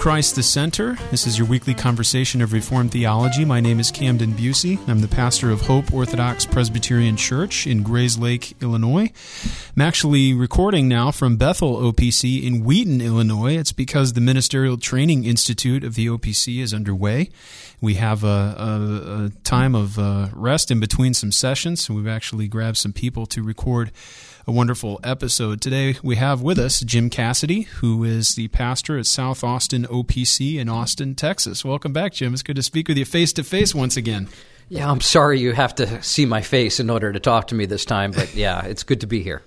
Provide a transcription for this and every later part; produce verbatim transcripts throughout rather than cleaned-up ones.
Christ the Center. This is your weekly conversation of Reformed theology. My name is Camden Busey. I'm the pastor of Hope Orthodox Presbyterian Church in Grayslake, Illinois. I'm actually recording now from Bethel O P C in Wheaton, Illinois. It's because the Ministerial Training Institute of the O P C is underway. We have a, a, a time of uh, rest in between some sessions, so we've actually grabbed some people to record a wonderful episode. Today we have with us Jim Cassidy, who is the pastor at South Austin O P C in Austin, Texas. Welcome back, Jim. It's good to speak with you face-to-face once again. Yeah, I'm sorry you have to see my face in order to talk to me this time, but yeah, it's good to be here.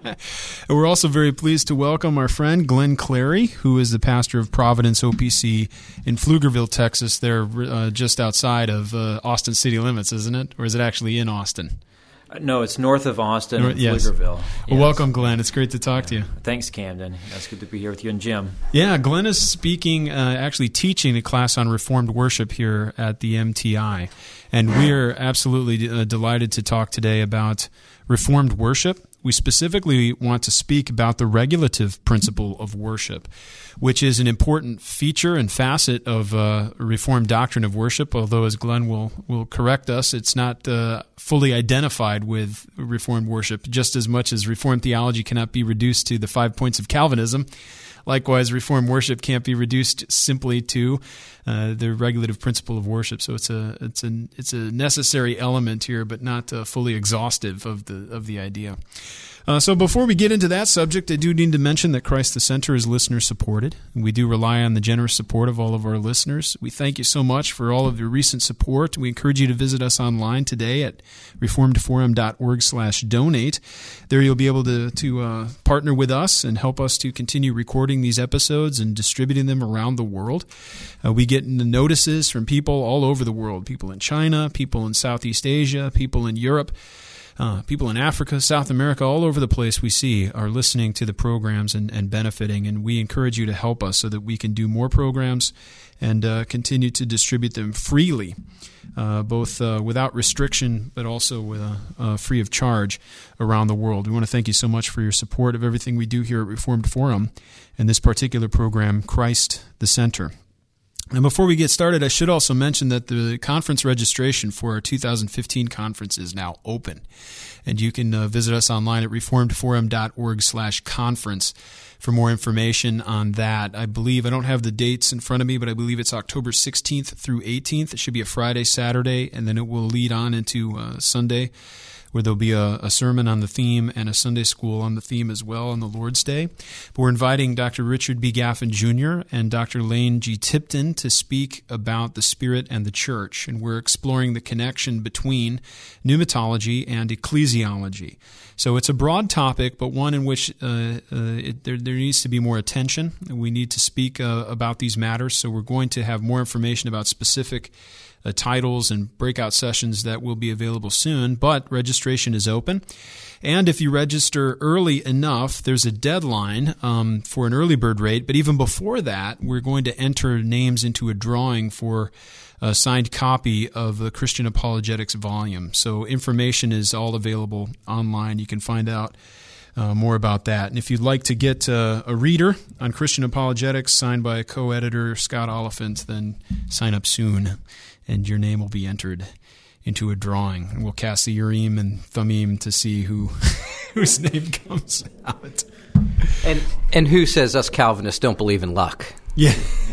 We're also very pleased to welcome our friend Glenn Clary, who is the pastor of Providence O P C in Pflugerville, Texas. They're uh, just outside of uh, Austin city limits, isn't it? Or is it actually in Austin? No, it's north of Austin, North, yes. Pflugerville. Well, yes. welcome, Glenn. It's great to talk yeah. to you. Thanks, Camden. It's good to be here with you and Jim. Yeah, Glenn is speaking, uh, actually teaching a class on Reformed worship here at the M T I. And we are absolutely uh, delighted to talk today about Reformed worship. We specifically want to speak about the regulative principle of worship, which is an important feature and facet of uh, Reformed doctrine of worship, although, as Glenn will, will correct us, it's not uh, fully identified with Reformed worship, just as much as Reformed theology cannot be reduced to the five points of Calvinism. Likewise, Reformed worship can't be reduced simply to uh, the regulative principle of worship. So it's a it's a it's a necessary element here, but not uh, fully exhaustive of the of the idea. Uh, so before we get into that subject, I do need to mention that Christ the Center is listener-supported. We do rely on the generous support of all of our listeners. We thank you so much for all of your recent support. We encourage you to visit us online today at reformedforum.org slash donate. There you'll be able to, to uh, partner with us and help us to continue recording these episodes and distributing them around the world. Uh, we get notices from people all over the world, people in China, people in Southeast Asia, people in Europe. Uh, people in Africa, South America, all over the place we see are listening to the programs and, and benefiting, and we encourage you to help us so that we can do more programs and uh, continue to distribute them freely, uh, both uh, without restriction but also with, uh, uh, free of charge around the world. We want to thank you so much for your support of everything we do here at Reformed Forum and this particular program, Christ the Center. And before we get started, I should also mention that the conference registration for our two thousand fifteen conference is now open. And you can uh, visit us online at reformedforum.org slash conference for more information on that. I believe, I don't have the dates in front of me, but I believe it's October sixteenth through eighteenth. It should be a Friday, Saturday, and then it will lead on into uh, Sunday, where there'll be a, a sermon on the theme and a Sunday school on the theme as well on the Lord's Day. But we're inviting Doctor Richard B. Gaffin Junior and Doctor Lane G. Tipton to speak about the Spirit and the Church, and we're exploring the connection between pneumatology and ecclesiology. So it's a broad topic, but one in which uh, uh, it, there, there needs to be more attention. We need to speak uh, about these matters, so we're going to have more information about specific Uh, titles and breakout sessions that will be available soon, but registration is open. And if you register early enough, there's a deadline um, for an early bird rate, but even before that, we're going to enter names into a drawing for a signed copy of the Christian Apologetics volume. So information is all available online. You can find out Uh, more about that. And if you'd like to get uh, a reader on Christian Apologetics signed by a co-editor, Scott Oliphant, then sign up soon, and your name will be entered into a drawing. And we'll cast the Urim and Thummim to see who whose name comes out. And and who says us Calvinists don't believe in luck? Yeah.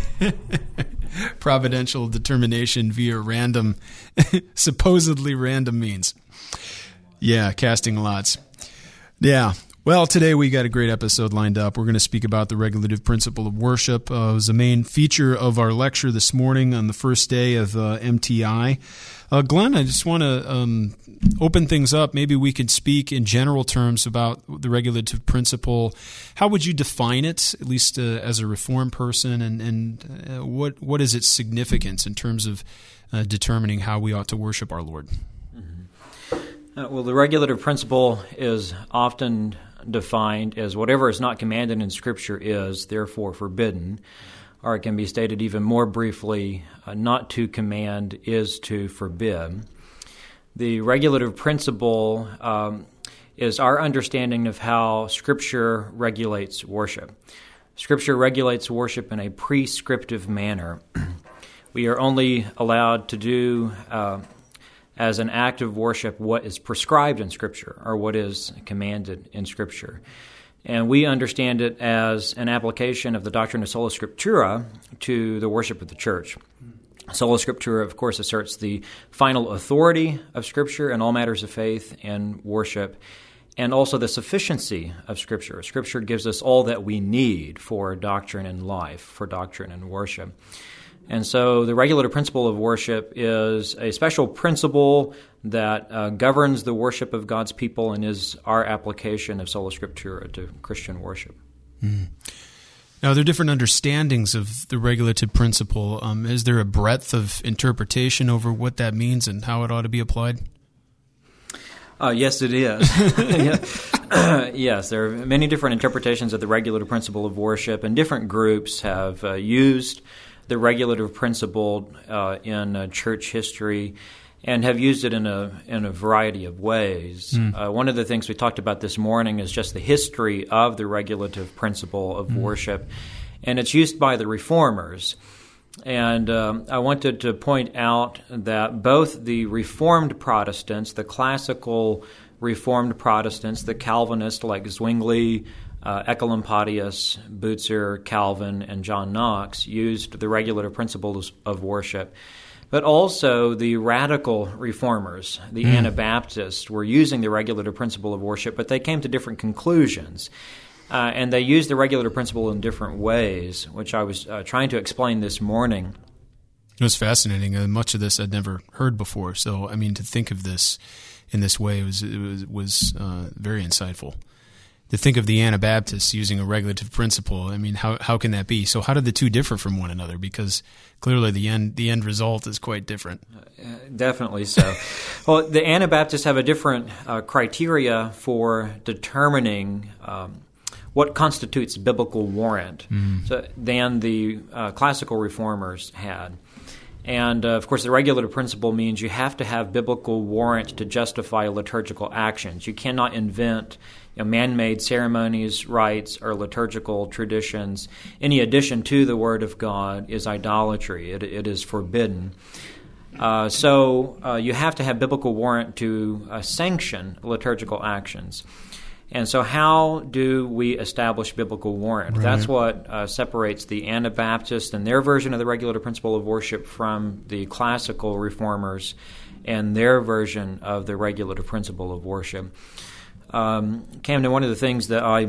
Providential determination via random, supposedly random means. Yeah, casting lots. Yeah. Well, today we got a great episode lined up. We're going to speak about the regulative principle of worship. Uh, it was a main feature of our lecture this morning on the first day of uh, M T I. Uh, Glenn, I just want to um, open things up. Maybe we could speak in general terms about the regulative principle. How would you define it, at least uh, as a Reformed person, and, and uh, what what is its significance in terms of uh, determining how we ought to worship our Lord? Uh, well, the regulative principle is often defined as whatever is not commanded in Scripture is therefore forbidden, or it can be stated even more briefly, uh, not to command is to forbid. The regulative principle um, is our understanding of how Scripture regulates worship. Scripture regulates worship in a prescriptive manner. We are only allowed to do uh, as an act of worship what is prescribed in Scripture or what is commanded in Scripture. And we understand it as an application of the doctrine of sola scriptura to the worship of the church. Sola scriptura, of course, asserts the final authority of Scripture in all matters of faith and worship, and also the sufficiency of Scripture. Scripture gives us all that we need for doctrine and life, for doctrine and worship. And so the regulative principle of worship is a special principle that uh, governs the worship of God's people and is our application of sola scriptura to Christian worship. Mm. Now, there are different understandings of the regulative principle. Um, is there a breadth of interpretation over what that means and how it ought to be applied? Uh, yes, it is. Yes, there are many different interpretations of the regulative principle of worship, and different groups have uh, used the regulative principle uh, in uh, church history and have used it in a in a variety of ways. Mm. Uh, one of the things we talked about this morning is just the history of the regulative principle of mm. worship, and it's used by the Reformers. And um, I wanted to point out that both the Reformed Protestants, the classical Reformed Protestants, the Calvinists like Zwingli, Uh, Ecolampadius, Butzer, Calvin, and John Knox used the regulative principles of worship. But also the radical reformers, the mm. Anabaptists, were using the regulative principle of worship, but they came to different conclusions. Uh, and they used the regulative principle in different ways, which I was uh, trying to explain this morning. It was fascinating. Uh, much of this I'd never heard before. So, I mean, to think of this in this way was, it was, was uh, very insightful. To think of the Anabaptists using a regulative principle, I mean, how how can that be? So how did the two differ from one another? Because clearly the end the end result is quite different. Uh, definitely so. Well, the Anabaptists have a different uh, criteria for determining um, what constitutes biblical warrant mm. so, than the uh, classical reformers had. And, uh, of course, the regulative principle means you have to have biblical warrant to justify liturgical actions. You cannot invent you know, man-made ceremonies, rites, or liturgical traditions. Any addition to the Word of God is idolatry. It, it is forbidden. Uh, so uh, you have to have biblical warrant to uh, sanction liturgical actions. And so how do we establish biblical warrant? Right. That's what uh, separates the Anabaptists and their version of the regulative principle of worship from the classical reformers and their version of the regulative principle of worship. Um, Camden, one of the things that I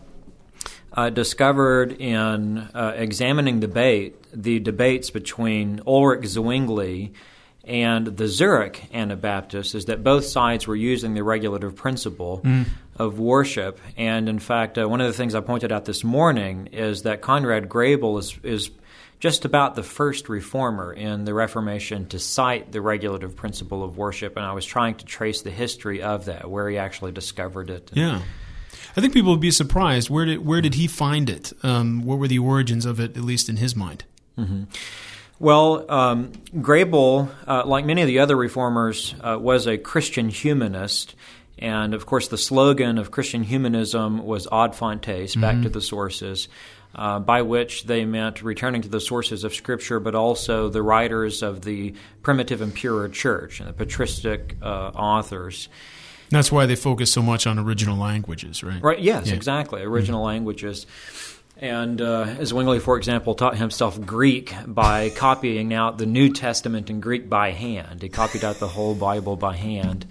uh, discovered in uh, examining debate, the debates between Ulrich Zwingli and the Zurich Anabaptists, is that both sides were using the regulative principle mm. of worship. And in fact, uh, one of the things I pointed out this morning is that Conrad Grebel is, is just about the first reformer in the Reformation to cite the regulative principle of worship, and I was trying to trace the history of that, where he actually discovered it. Yeah. I think people would be surprised. Where did where did he find it? Um, what were the origins of it, at least in his mind? Mm-hmm. Well, um, Grebel, uh, like many of the other reformers, uh, was a Christian humanist. And, of course, the slogan of Christian humanism was ad fontes, back mm-hmm. to the sources, uh, by which they meant returning to the sources of Scripture, but also the writers of the primitive and purer church, and the patristic uh, authors. That's why they focus so much on original languages, right? Right. Yes, yeah. exactly. Original mm-hmm. languages. And uh, Zwingli, for example, taught himself Greek by copying out the New Testament in Greek by hand. He copied out the whole Bible by hand.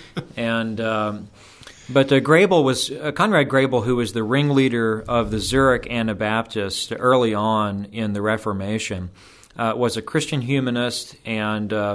and um, But uh, Grebel was uh, Conrad Grebel, who was the ringleader of the Zurich Anabaptists early on in the Reformation, uh, was a Christian humanist and uh,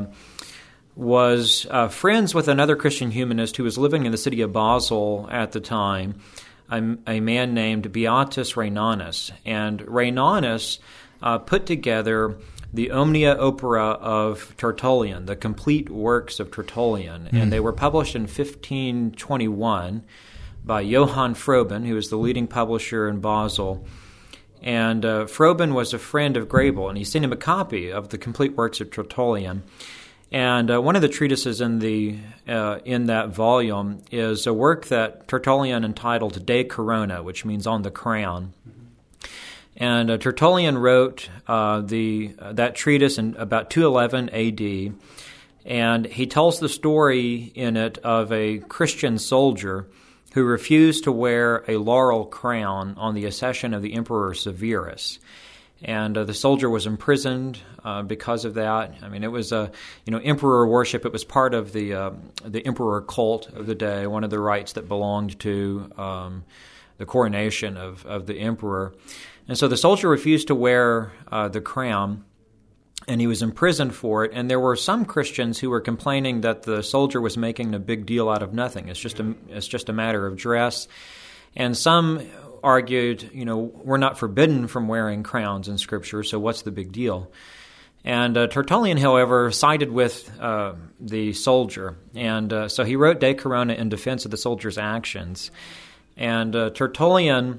was uh, friends with another Christian humanist who was living in the city of Basel at the time, a, a man named Beatus Rhenanus. And Rhenanus uh, put together the Omnia Opera of Tertullian, the complete works of Tertullian. Mm. And they were published in fifteen twenty-one by Johann Froben, who was the leading publisher in Basel. And uh, Froben was a friend of Grebel, and he sent him a copy of the complete works of Tertullian. And uh, one of the treatises in the uh, in that volume is a work that Tertullian entitled De Corona, which means on the crown. And uh, Tertullian wrote uh, the uh, that treatise in about two eleven A D, and he tells the story in it of a Christian soldier who refused to wear a laurel crown on the accession of the Emperor Severus. And uh, the soldier was imprisoned uh, because of that. I mean, it was a you know emperor worship. It was part of the uh, the emperor cult of the day, one of the rites that belonged to um, the coronation of, of the emperor. And so the soldier refused to wear uh, the crown, and he was imprisoned for it. And there were some Christians who were complaining that the soldier was making a big deal out of nothing. It's just a it's just a matter of dress. And some argued, you know, we're not forbidden from wearing crowns in Scripture, so what's the big deal? And uh, Tertullian, however, sided with uh, the soldier, and uh, so he wrote De Corona in defense of the soldier's actions. And uh, Tertullian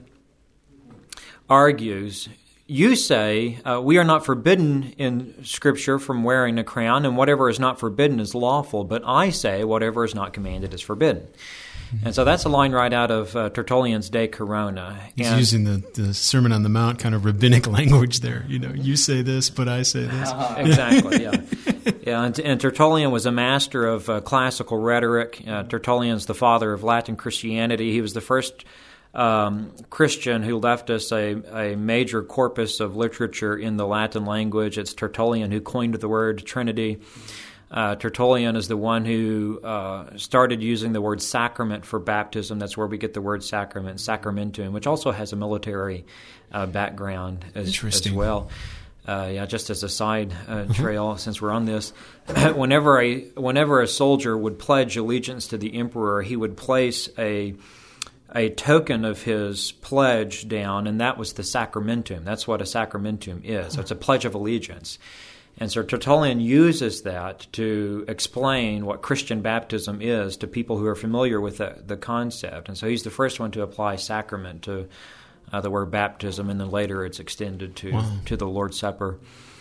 argues, you say uh, we are not forbidden in Scripture from wearing a crown, and whatever is not forbidden is lawful, but I say whatever is not commanded is forbidden. And so that's a line right out of uh, Tertullian's De Corona. He's and, using the, the Sermon on the Mount kind of rabbinic language there. You know, you say this, but I say this. Uh, exactly, yeah. yeah and, and Tertullian was a master of uh, classical rhetoric. Uh, Tertullian's the father of Latin Christianity. He was the first um, Christian who left us a, a major corpus of literature in the Latin language. It's Tertullian who coined the word Trinity. Uh, Tertullian is the one who uh, started using the word sacrament for baptism. That's where we get the word sacrament, sacramentum, which also has a military uh, background as, as well. Uh, yeah, just as a side uh, trail, mm-hmm. since we're on this, whenever a whenever a soldier would pledge allegiance to the emperor, he would place a a token of his pledge down, and that was the sacramentum. That's what a sacramentum is. So it's a pledge of allegiance. And so Tertullian uses that to explain what Christian baptism is to people who are familiar with the, the concept. And so he's the first one to apply sacrament to uh, the word baptism, and then later it's extended to, wow. to the Lord's Supper.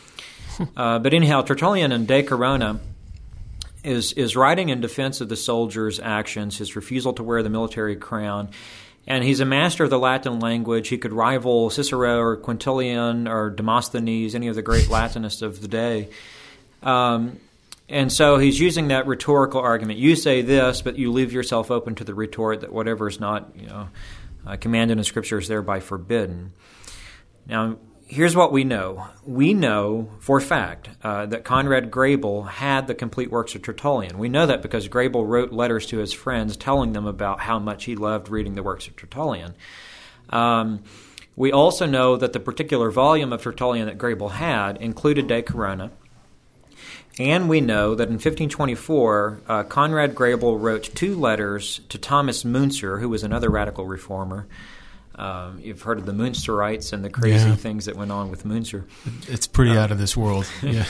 uh, but anyhow, Tertullian in De Corona is, is writing in defense of the soldier's actions, his refusal to wear the military crown. And he's a master of the Latin language. He could rival Cicero or Quintilian or Demosthenes, any of the great Latinists of the day. Um, and so he's using that rhetorical argument. You say this, but you leave yourself open to the retort that whatever is not, you know, uh, commanded in Scripture is thereby forbidden. Now, here's what we know. We know for a fact uh, that Conrad Grebel had the complete works of Tertullian. We know that because Grebel wrote letters to his friends telling them about how much he loved reading the works of Tertullian. Um, we also know that the particular volume of Tertullian that Grebel had included De Corona. And we know that in fifteen twenty-four, uh, Conrad Grebel wrote two letters to Thomas Müntzer, who was another radical reformer. Um, you've heard of the Münsterites and the crazy yeah. things that went on with Müntzer. It's pretty uh, out of this world. Yeah,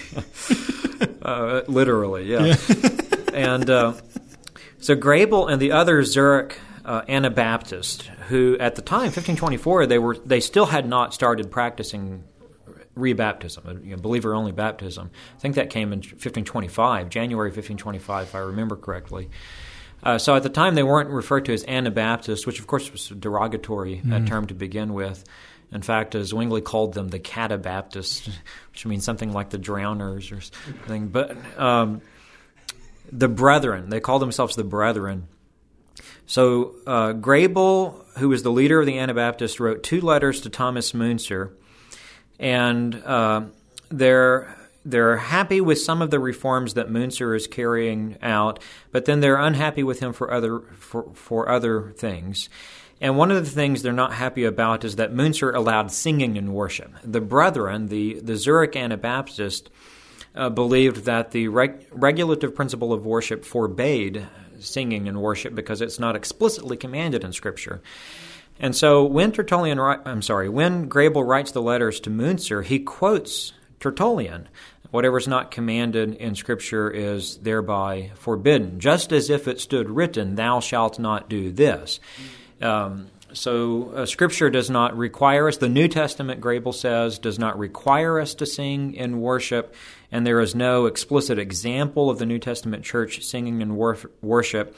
uh, literally, yeah. yeah. and uh, so Grebel and the other Zurich uh, Anabaptists, who at the time, fifteen twenty-four, they were they still had not started practicing rebaptism, you know, believer-only baptism. I think that came in fifteen twenty-five, January fifteen twenty-five, if I remember correctly. Uh, so at the time, they weren't referred to as Anabaptists, which of course was a derogatory mm. uh, term to begin with. In fact, uh, Zwingli called them the Catabaptists, which means something like the drowners or something. But um, the Brethren, they called themselves the Brethren. So uh, Grebel, who was the leader of the Anabaptists, wrote two letters to Thomas Müntzer, and uh, they're They're happy with some of the reforms that Müntzer is carrying out, but then they're unhappy with him for other for, for other things. And one of the things they're not happy about is that Müntzer allowed singing in worship. The Brethren, the, the Zurich Anabaptists, uh, believed that the reg- regulative principle of worship forbade singing in worship because it's not explicitly commanded in Scripture. And so when Tertullian, I'm sorry, when Grebel writes the letters to Müntzer, he quotes Tertullian. Whatever is not commanded in Scripture is thereby forbidden, just as if it stood written, thou shalt not do this. Um, so uh, Scripture does not require us, the New Testament, Grebel says, does not require us to sing in worship, and there is no explicit example of the New Testament church singing in wor- worship.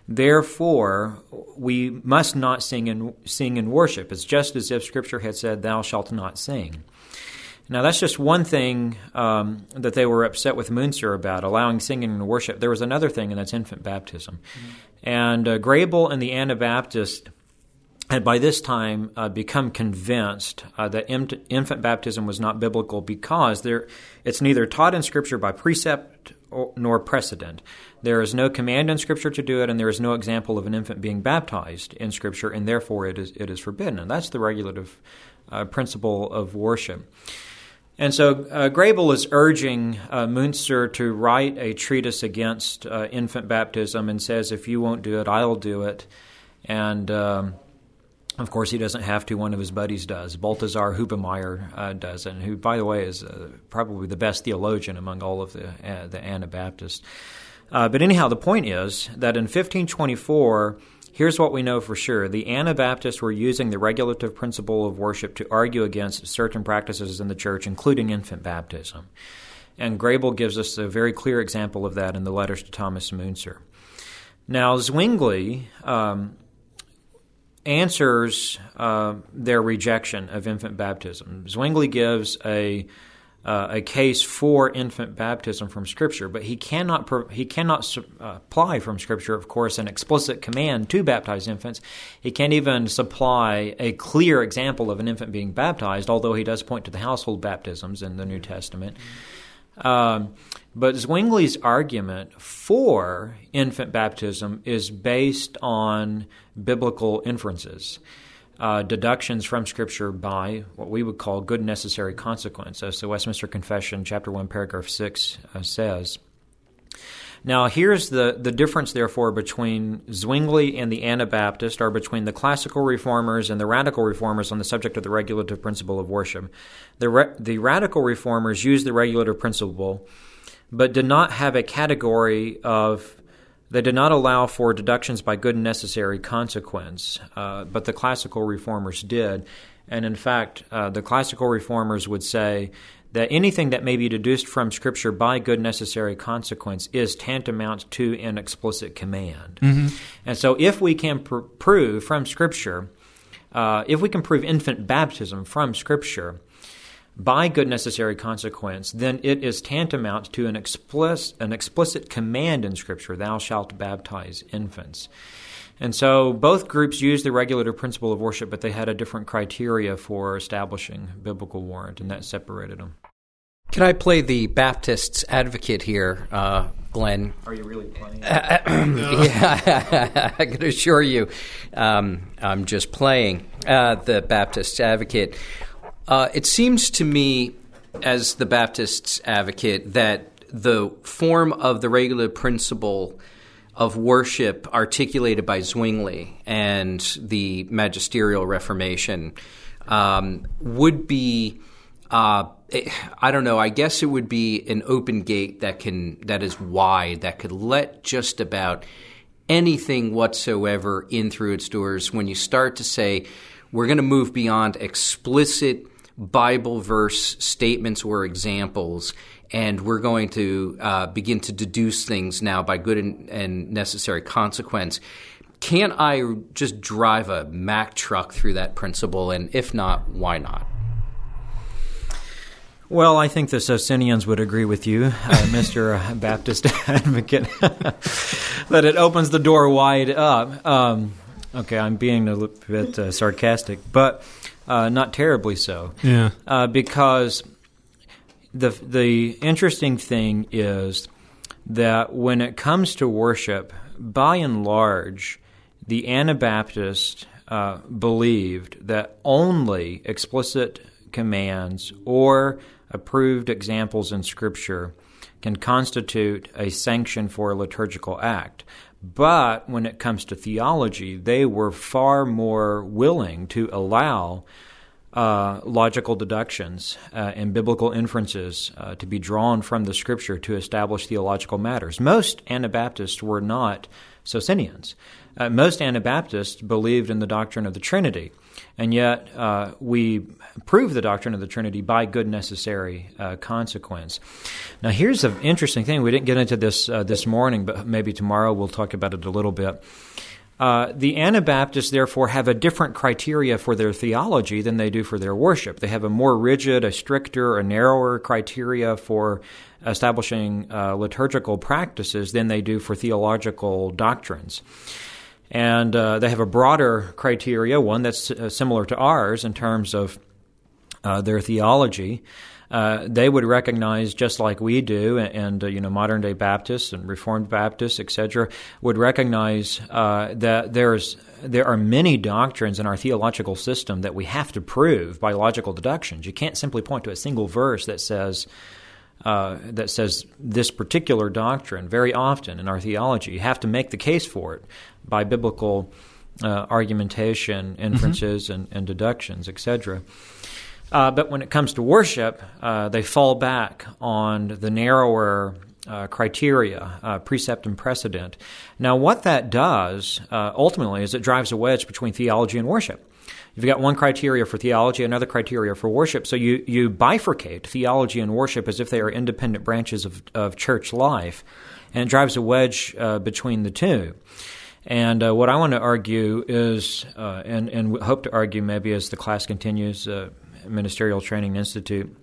Therefore, we must not sing in, sing in worship. It's just as if Scripture had said, thou shalt not sing. Now, that's just one thing um, that they were upset with Munzer about, allowing singing in worship. There was another thing, and that's infant baptism. Mm-hmm. And uh, Grable and the Anabaptists had by this time uh, become convinced uh, that in- infant baptism was not biblical because there, it's neither taught in Scripture by precept or, nor precedent. There is no command in Scripture to do it, and there is no example of an infant being baptized in Scripture, and therefore it is it is forbidden. And that's the regulative uh, principle of worship. And so uh, Grable is urging uh, Munzer to write a treatise against uh, infant baptism and says, if you won't do it, I'll do it. And um, of course, he doesn't have to. One of his buddies does. Balthasar Hubemeyer uh, does, and who, by the way, is uh, probably the best theologian among all of the uh, the Anabaptists. Uh, but anyhow, the point is that in fifteen twenty-four, here's what we know for sure. The Anabaptists were using the regulative principle of worship to argue against certain practices in the church, including infant baptism. And Grable gives us a very clear example of that in the letters to Thomas Munzer. Now, Zwingli Um, answers uh, their rejection of infant baptism. Zwingli gives a uh, a case for infant baptism from Scripture, but he cannot pro- he cannot su- uh, apply from Scripture, of course, an explicit command to baptize infants. He can't even supply a clear example of an infant being baptized, although he does point to the household baptisms in the New Testament. Um, but Zwingli's argument for infant baptism is based on biblical inferences, uh, deductions from Scripture by what we would call good necessary consequence, as the Westminster Confession, chapter one, paragraph six uh, says. Now, here's the, the difference, therefore, between Zwingli and the Anabaptist, or between the classical reformers and the radical reformers on the subject of the regulative principle of worship. The, re- the radical reformers used the regulative principle, but did not have a category of, they did not allow for deductions by good and necessary consequence, uh, but the classical reformers did. And in fact, uh, the classical reformers would say that anything that may be deduced from Scripture by good necessary consequence is tantamount to an explicit command. Mm-hmm. And so if we can pr- prove from Scripture, uh, if we can prove infant baptism from Scripture by good necessary consequence, then it is tantamount to an explicit, an explicit command in Scripture, thou shalt baptize infants. And so both groups used the regulative principle of worship, but they had a different criteria for establishing biblical warrant, and that separated them. Can I play the Baptist's advocate here, uh, Glenn? Are you really playing? Uh, yeah, I can assure you um, I'm just playing uh, the Baptist's advocate. Uh, it seems to me, as the Baptist's advocate, that the form of the regulative principle of worship articulated by Zwingli and the Magisterial Reformation um, would be, uh, I don't know, I guess it would be an open gate that can that is wide, that could let just about anything whatsoever in through its doors when you start to say, we're going to move beyond explicit Bible verse statements or examples, and we're going to uh, begin to deduce things now by good and, and necessary consequence. Can't I just drive a Mack truck through that principle? And if not, why not? Well, I think the Socinians would agree with you, uh, Mister Baptist advocate, that it opens the door wide up. Um, okay, I'm being a little bit uh, sarcastic, but uh, not terribly so. Yeah. Uh, because the the interesting thing is that when it comes to worship, by and large, the Anabaptists uh, believed that only explicit commands or approved examples in Scripture can constitute a sanction for a liturgical act. But when it comes to theology, they were far more willing to allow uh, logical deductions uh, and biblical inferences uh, to be drawn from the Scripture to establish theological matters. Most Anabaptists were not Socinians. Uh, most Anabaptists believed in the doctrine of the Trinity, and yet uh, we prove the doctrine of the Trinity by good necessary uh, consequence. Now, here's an interesting thing. We didn't get into this uh, this morning, but maybe tomorrow we'll talk about it a little bit. Uh, the Anabaptists, therefore, have a different criteria for their theology than they do for their worship. They have a more rigid, a stricter, a narrower criteria for establishing uh, liturgical practices than they do for theological doctrines. And uh, they have a broader criteria, one that's uh, similar to ours in terms of uh, their theology. Uh, they would recognize, just like we do, and, and uh, you know, modern-day Baptists and Reformed Baptists, et cetera, would recognize uh, that there's there are many doctrines in our theological system that we have to prove by logical deductions. You can't simply point to a single verse that says uh, that says this particular doctrine. Very often in our theology, you have to make the case for it by biblical uh, argumentation, inferences, mm-hmm. and, and deductions, et cetera. Uh, but when it comes to worship, uh, they fall back on the narrower uh, criteria, uh, precept and precedent. Now, what that does uh, ultimately is it drives a wedge between theology and worship. You've got one criteria for theology, another criteria for worship. So you, you bifurcate theology and worship as if they are independent branches of, of church life, and it drives a wedge uh, between the two. And uh, what I want to argue is, uh, and, and hope to argue maybe as the class continues, uh, Ministerial Training Institute,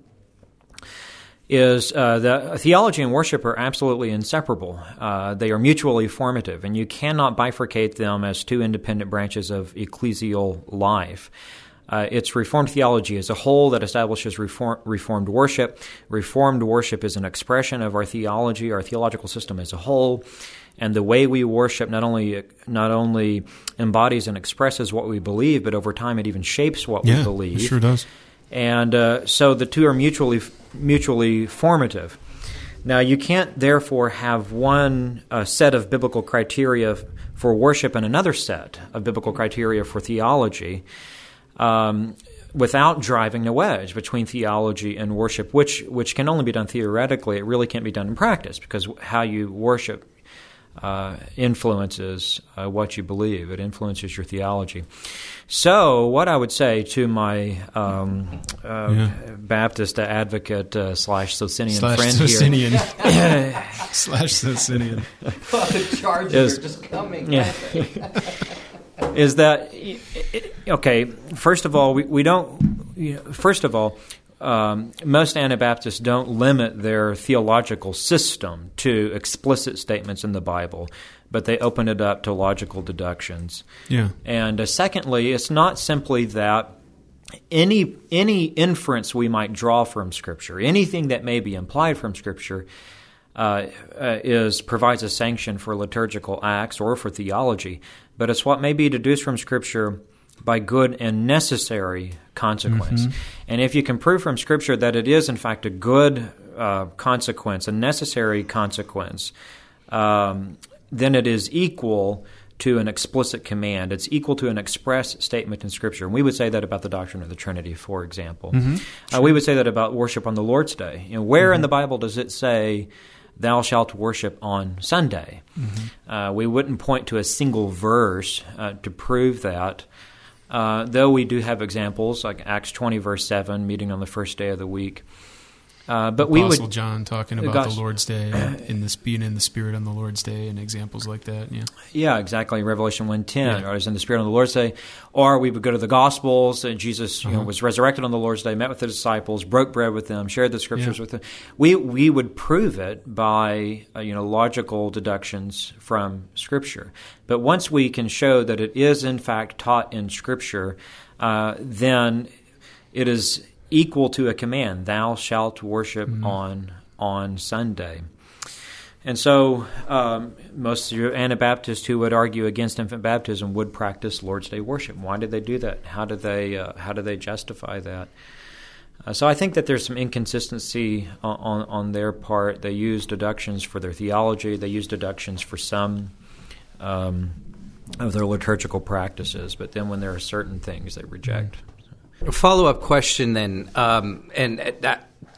is uh, that theology and worship are absolutely inseparable. Uh, they are mutually formative, and you cannot bifurcate them as two independent branches of ecclesial life. Uh, it's Reformed theology as a whole that establishes reform, Reformed worship. Reformed worship is an expression of our theology, our theological system as a whole. And the way we worship not only not only embodies and expresses what we believe, but over time it even shapes what yeah, we believe. It sure does. And uh, so the two are mutually mutually formative. Now, you can't therefore have one uh, set of biblical criteria for worship and another set of biblical criteria for theology um, without driving a wedge between theology and worship, which which can only be done theoretically. It really can't be done in practice, because how you worship Uh, influences uh, what you believe. It influences your theology. So what I would say to my um, uh, yeah. Baptist advocate uh, slash Socinian slash friend Socinian. here slash Socinian. Well, the charges is, are just coming. Yeah. is that, okay, first of all, we, we don't, you know, first of all, Um, most Anabaptists don't limit their theological system to explicit statements in the Bible, but they open it up to logical deductions. Yeah. And uh, secondly, it's not simply that any any inference we might draw from Scripture, anything that may be implied from Scripture, uh, uh, is provides a sanction for liturgical acts or for theology, but it's what may be deduced from Scripture by good and necessary consequence. Mm-hmm. And if you can prove from Scripture that it is, in fact, a good uh, consequence, a necessary consequence, um, then it is equal to an explicit command. It's equal to an express statement in Scripture. And we would say that about the doctrine of the Trinity, for example. Mm-hmm. Sure. Uh, we would say that about worship on the Lord's Day. You know, where mm-hmm. in the Bible does it say, "Thou shalt worship on Sunday"? Mm-hmm. Uh, we wouldn't point to a single verse uh, to prove that. Uh, though we do have examples like Acts twenty, verse seven, meeting on the first day of the week. Uh, but Apostle we would, John talking about God's, the Lord's Day, in the being in the Spirit on the Lord's Day, and examples like that. Yeah, yeah, exactly. Revelation one ten, yeah. or is in the Spirit on the Lord's Day. Or we would go to the Gospels, and Jesus, you uh-huh. know, was resurrected on the Lord's Day, met with the disciples, broke bread with them, shared the Scriptures yeah. with them. We we would prove it by uh, you know logical deductions from Scripture. But once we can show that it is in fact taught in Scripture, uh, then it is equal to a command, "Thou shalt worship mm-hmm. on on Sunday." And so um, most Anabaptists who would argue against infant baptism would practice Lord's Day worship. Why did they do that? How did they uh, how did they justify that? Uh, so I think that there's some inconsistency on, on, on their part. They use deductions for their theology. They use deductions for some um, of their liturgical practices. But then when there are certain things, they reject. A follow-up question then, um, and that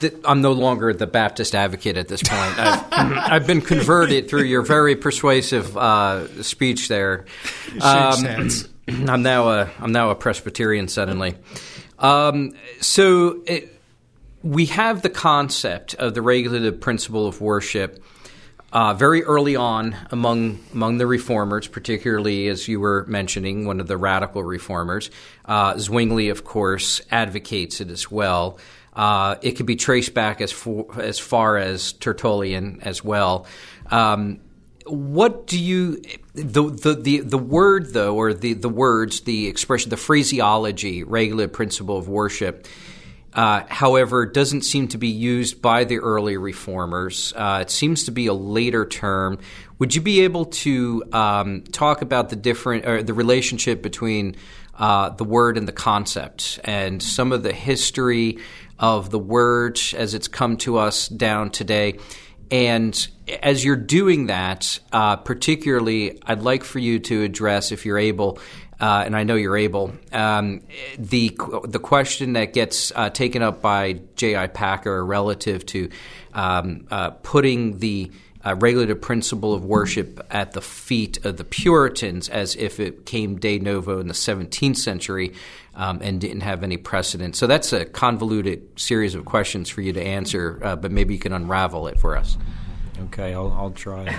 th- I'm no longer the Baptist advocate at this point. I've, I've been converted through your very persuasive uh, speech there. Um, I'm now a I'm now a Presbyterian suddenly. Um, so it, we have the concept of the regulative principle of worship uh, very early on among among the reformers, particularly as you were mentioning, one of the radical reformers. Uh, Zwingli, of course, advocates it as well. Uh, it could be traced back as for, as far as Tertullian as well. Um, what do you the, the the the word though, or the the words, the expression, the phraseology, regulative principle of worship, uh, however, doesn't seem to be used by the early reformers. Uh, it seems to be a later term. Would you be able to um, talk about the different or the relationship between uh, the word and the concept, and some of the history of the word as it's come to us down today? And as you're doing that, uh, particularly, I'd like for you to address, if you're able, uh, and I know you're able, um, the the question that gets uh, taken up by J I Packer relative to um, uh, putting the uh, regulative principle of worship at the feet of the Puritans as if it came de novo in the seventeenth century. Um, and didn't have any precedent. So that's a convoluted series of questions for you to answer, uh, but maybe you can unravel it for us. Okay, I'll, I'll try.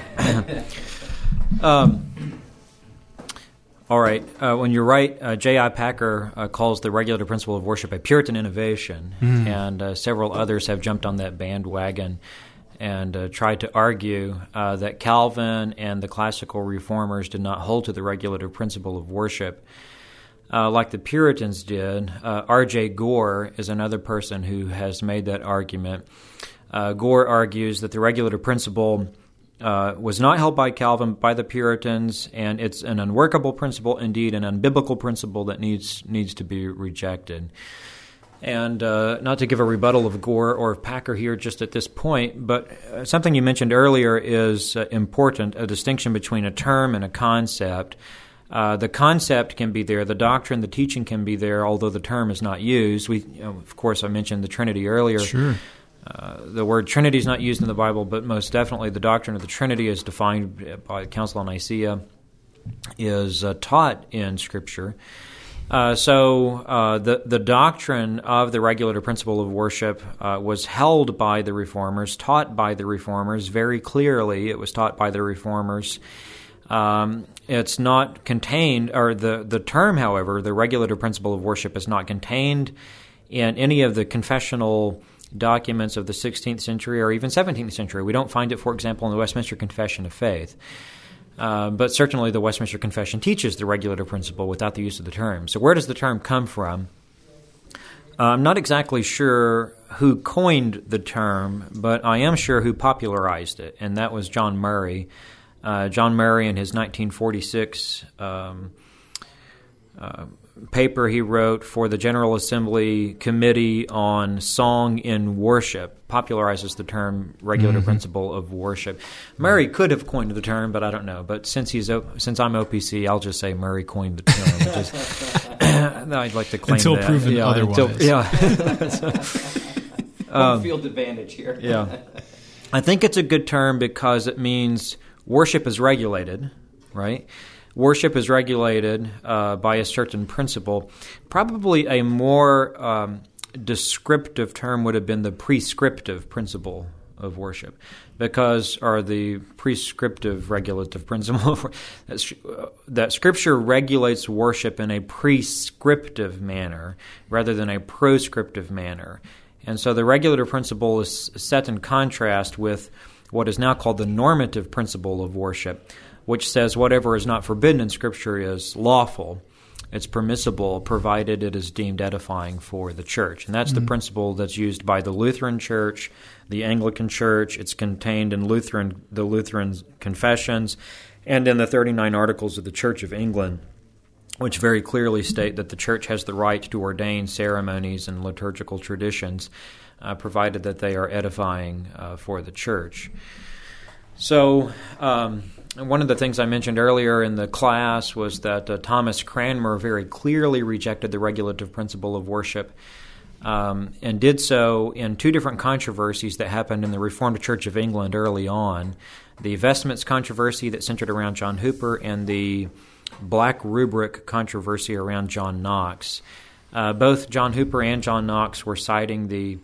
um, all right. Uh, when you're right, uh, J I Packer uh, calls the regulative principle of worship a Puritan innovation, mm. and uh, several others have jumped on that bandwagon and uh, tried to argue uh, that Calvin and the classical reformers did not hold to the regulative principle of worship Uh, like the Puritans did. uh, R J Gore is another person who has made that argument. Uh, Gore argues that the regulative principle uh, was not held by Calvin, by the Puritans, and it's an unworkable principle, indeed an unbiblical principle that needs needs to be rejected. And uh, not to give a rebuttal of Gore or of Packer here just at this point, but uh, something you mentioned earlier is uh, important, a distinction between a term and a concept. Uh, the concept can be there, the doctrine, the teaching can be there, although the term is not used. We, you know, of course, I mentioned the Trinity earlier. Sure. Uh, the word Trinity is not used in the Bible, but most definitely the doctrine of the Trinity is defined by the Council of Nicaea, is uh, taught in Scripture. Uh, so uh, the the doctrine of the regulative principle of worship uh, was held by the Reformers, taught by the Reformers very clearly. It was taught by the Reformers. Um, it's not contained, or the, the term, however, the regulative principle of worship is not contained in any of the confessional documents of the sixteenth century or even seventeenth century. We don't find it, for example, in the Westminster Confession of Faith. Uh, but certainly the Westminster Confession teaches the regulative principle without the use of the term. So where does the term come from? Uh, I'm not exactly sure who coined the term, but I am sure who popularized it, and that was John Murray. Uh, John Murray, in his nineteen forty-six um, uh, paper he wrote for the General Assembly Committee on Song in Worship, popularizes the term regulative mm-hmm. principle of worship. Murray could have coined the term, but I don't know. But since he's since I'm O P C, I'll just say Murray coined the term. Which is, I'd like to claim until that. proven yeah, otherwise. Until, yeah. so, um, field advantage here. yeah, I think it's a good term because it means worship is regulated, right? Worship is regulated uh, by a certain principle. Probably a more um, descriptive term would have been the prescriptive principle of worship, because, or the prescriptive regulative principle of that, that Scripture regulates worship in a prescriptive manner rather than a proscriptive manner. And so the regulative principle is set in contrast with what is now called the normative principle of worship, which says whatever is not forbidden in Scripture is lawful. It's permissible, provided it is deemed edifying for the church. And that's mm-hmm. the principle that's used by the Lutheran Church, the Anglican Church. It's contained in Lutheran, the Lutheran confessions, and in the thirty-nine Articles of the Church of England, which very clearly state that the church has the right to ordain ceremonies and liturgical traditions, uh, provided that they are edifying uh, for the church. So um, one of the things I mentioned earlier in the class was that uh, Thomas Cranmer very clearly rejected the regulative principle of worship. um, and did so in two different controversies that happened in the Reformed Church of England early on. The vestments controversy that centered around John Hooper and the Black Rubric controversy around John Knox. Uh, both John Hooper and John Knox were citing the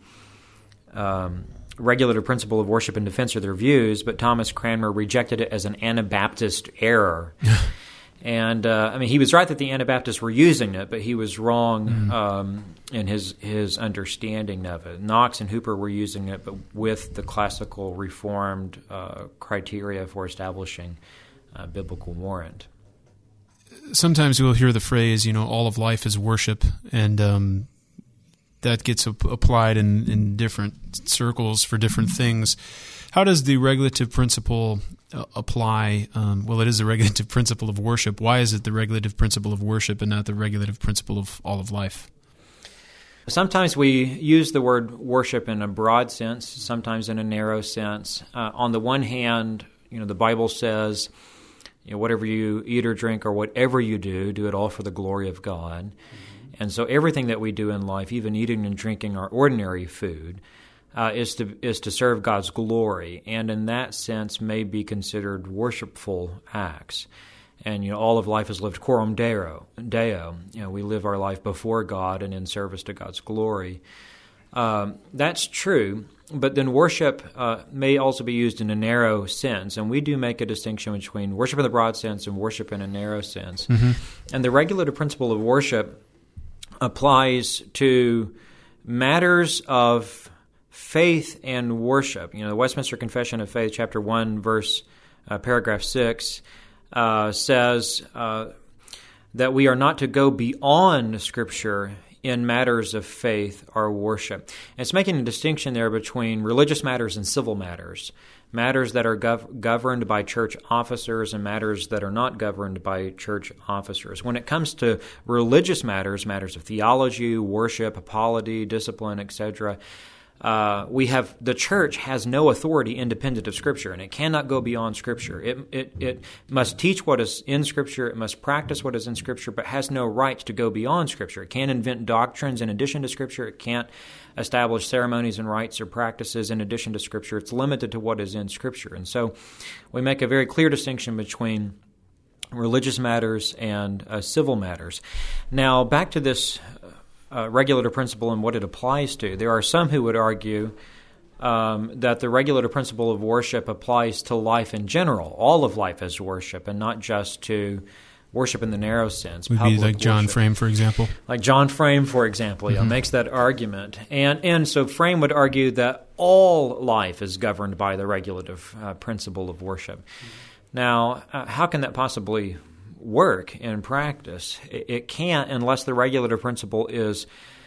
um, regulative principle of worship in defense of their views, but Thomas Cranmer rejected it as an Anabaptist error. And, uh, I mean, he was right that the Anabaptists were using it, but he was wrong mm. um, in his, his understanding of it. Knox and Hooper were using it, but with the classical Reformed uh, criteria for establishing uh, biblical warrant. Sometimes we'll hear the phrase, you know, all of life is worship, and um, that gets ap- applied in, in different circles for different things. How does the regulative principle uh, apply? Um, well, it is the regulative principle of worship. Why is it the regulative principle of worship and not the regulative principle of all of life? Sometimes we use the word worship in a broad sense, sometimes in a narrow sense. Uh, on the one hand, you know, the Bible says, you know, whatever you eat or drink or whatever you do, do it all for the glory of God. Mm-hmm. And so everything that we do in life, even eating and drinking our ordinary food, uh, is to is to serve God's glory, and in that sense may be considered worshipful acts. And you know, all of life is lived coram Deo. Deo. You know, we live our life before God and in service to God's glory. Um, that's true. But then worship uh, may also be used in a narrow sense, and we do make a distinction between worship in the broad sense and worship in a narrow sense. Mm-hmm. And the regulative principle of worship applies to matters of faith and worship. You know, the Westminster Confession of Faith, chapter one, verse uh, paragraph six, uh, says uh, that we are not to go beyond Scripture in matters of faith or worship. And it's making a distinction there between religious matters and civil matters, matters that are gov- governed by church officers and matters that are not governed by church officers. When it comes to religious matters, matters of theology, worship, polity, discipline, et cetera, Uh, we have the church has no authority independent of Scripture, and it cannot go beyond Scripture. It, it it must teach what is in Scripture, it must practice what is in Scripture, but has no right to go beyond Scripture. It can't invent doctrines in addition to Scripture. It can't establish ceremonies and rites or practices in addition to Scripture. It's limited to what is in Scripture. And so we make a very clear distinction between religious matters and uh, civil matters. Now, back to this Uh, regulative principle and what it applies to. There are some who would argue um, that the regulative principle of worship applies to life in general. All of life is worship, and not just to worship in the narrow sense. Would be like John worship. Frame, for example? Like John Frame, for example, mm-hmm. you know, makes that argument. And and so Frame would argue that all life is governed by the regulative uh, principle of worship. Mm-hmm. Now, uh, how can that possibly work in practice? It can't unless the regulative principle is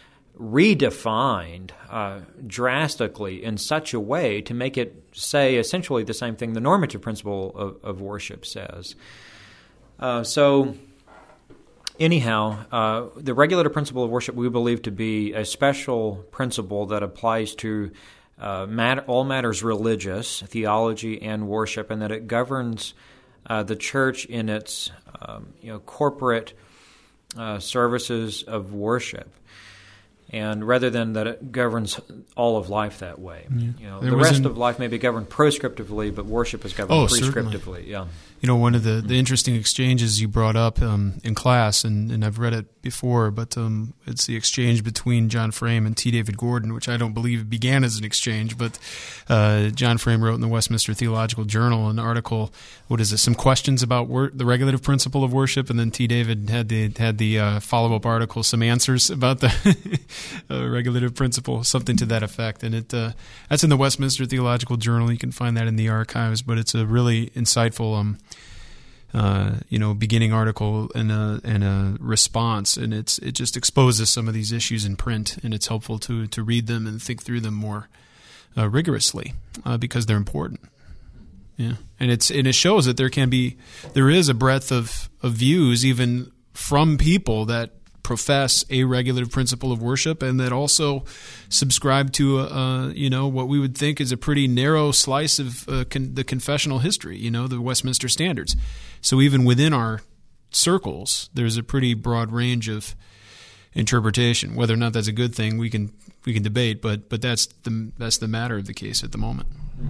redefined uh, drastically in such a way to make it say essentially the same thing the normative principle of, of worship says. Uh, so anyhow, uh, the regulative principle of worship we believe to be a special principle that applies to uh, matter, all matters religious, theology, and worship, and that it governs Uh, the church in its um, you know corporate uh, services of worship, and rather than that it governs all of life that way. Yeah. You know, the rest an, of life may be governed proscriptively, but worship is governed oh, prescriptively. Certainly. Yeah. You know, one of the, the interesting exchanges you brought up um, in class, and, and I've read it before, but um, it's the exchange between John Frame and T. David Gordon, which I don't believe began as an exchange, but uh, John Frame wrote in the Westminster Theological Journal an article, what is it, some questions about wor- the regulative principle of worship, and then T. David had the had the uh, follow-up article, some answers about the uh, regulative principle, something to that effect. And it uh, that's in the Westminster Theological Journal. You can find that in the archives, but it's a really insightful um, Uh, you know, beginning article and a and a response, and it's it just exposes some of these issues in print, and it's helpful to to read them and think through them more uh, rigorously uh, because they're important. Yeah, and it's and it shows that there can be there is a breadth of of views even from people that profess a regulative principle of worship and that also subscribe to uh, you know what we would think is a pretty narrow slice of uh, con- the confessional history, you know, the Westminster Standards. So even within our circles, there's a pretty broad range of interpretation. Whether or not that's a good thing, we can we can debate, but but that's the that's the matter of the case at the moment.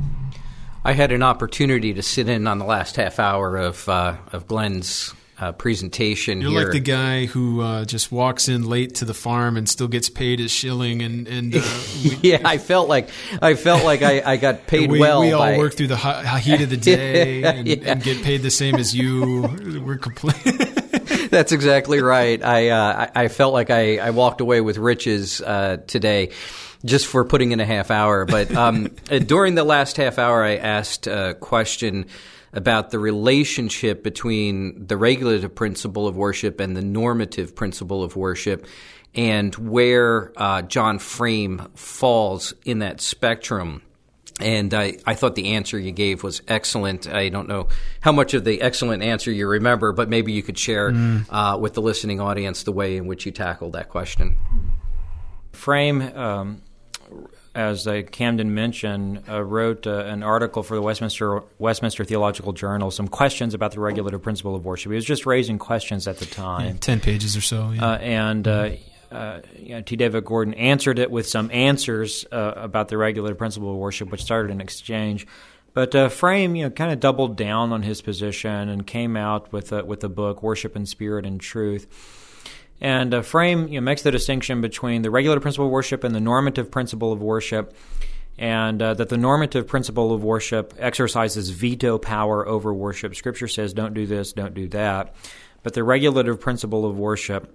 I had an opportunity to sit in on the last half hour of uh, of Glenn's uh, presentation. You're here. like the guy who uh, just walks in late to the farm and still gets paid his shilling, and and uh, we, yeah, I felt like I felt like I, I got paid we, well. We all by... work through the hot, heat of the day and, yeah. and get paid the same as you. We're complaining. That's exactly right. I uh, I felt like I, I walked away with riches uh, today, just for putting in a half hour. But um, during the last half hour, I asked a question about the relationship between the regulative principle of worship and the normative principle of worship, and where uh, John Frame falls in that spectrum. And I, I thought the answer you gave was excellent. I don't know how much of the excellent answer you remember, but maybe you could share mm. uh, with the listening audience the way in which you tackled that question. Frame, um, as uh, Camden mentioned, uh, wrote uh, an article for the Westminster Westminster Theological Journal, some questions about the regulative principle of worship. He was just raising questions at the time. Yeah, ten pages or so. Yeah. Uh, and uh, uh, you know, T. David Gordon answered it with some answers uh, about the regulative principle of worship, which started an exchange. But uh, Frame, you know, kind of doubled down on his position and came out with a, with the book Worship in Spirit and Truth. And uh, Frame, you know, makes the distinction between the regulative principle of worship and the normative principle of worship, and uh, that the normative principle of worship exercises veto power over worship. Scripture says, don't do this, don't do that. But the regulative principle of worship